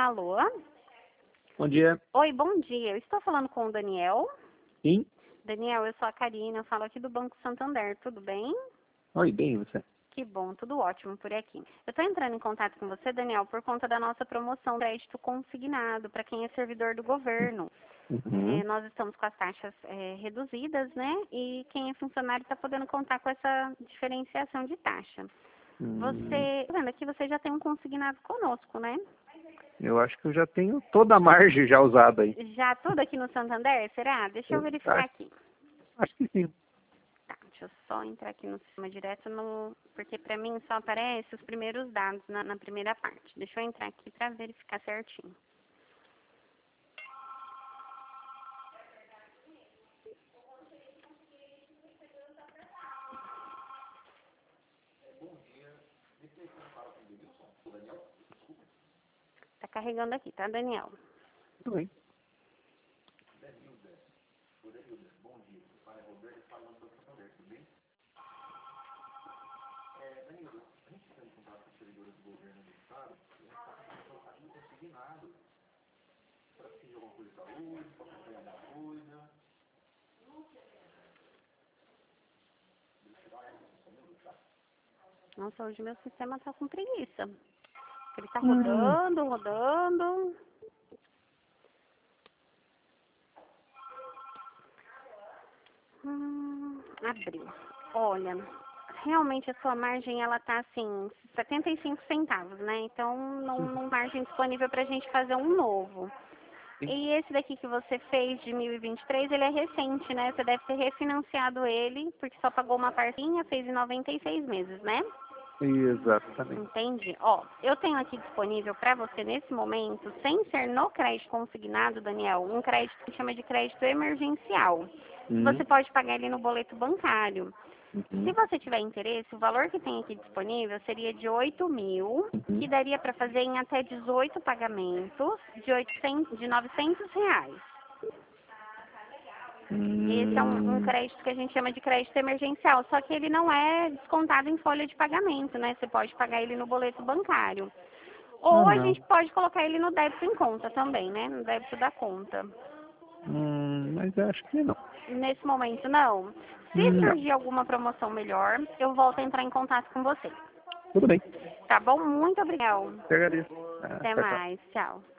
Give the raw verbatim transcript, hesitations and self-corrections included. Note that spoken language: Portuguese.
Alô? Bom dia. Oi, bom dia. Eu estou falando com o Daniel. Sim? Daniel, eu sou a Karina, eu falo aqui do Banco Santander, tudo bem? Oi, bem, você? Que bom, tudo ótimo por aqui. Eu estou entrando em contato com você, Daniel, por conta da nossa promoção de crédito consignado para quem é servidor do governo. Uhum. É, nós estamos com as taxas é, reduzidas, né? E quem é funcionário está podendo contar com essa diferenciação de taxa. Hum, Você, tá vendo aqui, você já tem um consignado conosco, né? eu acho que eu já tenho toda a margem já usada aí. Já tudo aqui no Santander, será? Deixa eu Eu verificar acho, aqui. acho que sim. Tá, deixa eu só entrar aqui no sistema direto, no, porque para mim só aparece os primeiros dados na, na primeira parte. Deixa eu entrar aqui para verificar certinho. Tá carregando aqui, tá, Daniel? Tudo bem. Nossa, hoje meu sistema tá com preguiça. Ele tá Hum, rodando, rodando. Hum, abriu. Olha, realmente a sua margem, ela tá assim, setenta e cinco centavos, né? Então, não, não margem disponível pra gente fazer um novo. sim. E esse daqui que você fez de mil e vinte e três, ele é recente, né? Você deve ter refinanciado ele, porque só pagou uma partinha, fez em noventa e seis meses, né? Exatamente. Entendi. Ó, eu tenho aqui disponível para você nesse momento, sem ser no crédito consignado, Daniel, um crédito que chama de crédito emergencial. Hum, Você pode pagar ele no boleto bancário. Se uhum, você tiver interesse, o valor que tem aqui disponível seria de oito mil, que uhum. daria para fazer em até dezoito pagamentos de, oitocentos, de novecentos reais. Esse é um, um Hum, crédito que a gente chama de crédito emergencial, só que ele não é descontado em folha de pagamento, né? Você pode pagar ele no boleto bancário. ah, Ou a não. gente pode colocar ele no débito em conta também, né? No débito da conta. Hum, mas eu acho que não. Nesse momento, não. Se Não. surgir alguma promoção melhor, eu volto a entrar em contato com você. Tudo bem. Tá bom? Muito obrigada. Eu agradeço. Ah, Até tchau, tchau. mais. Tchau.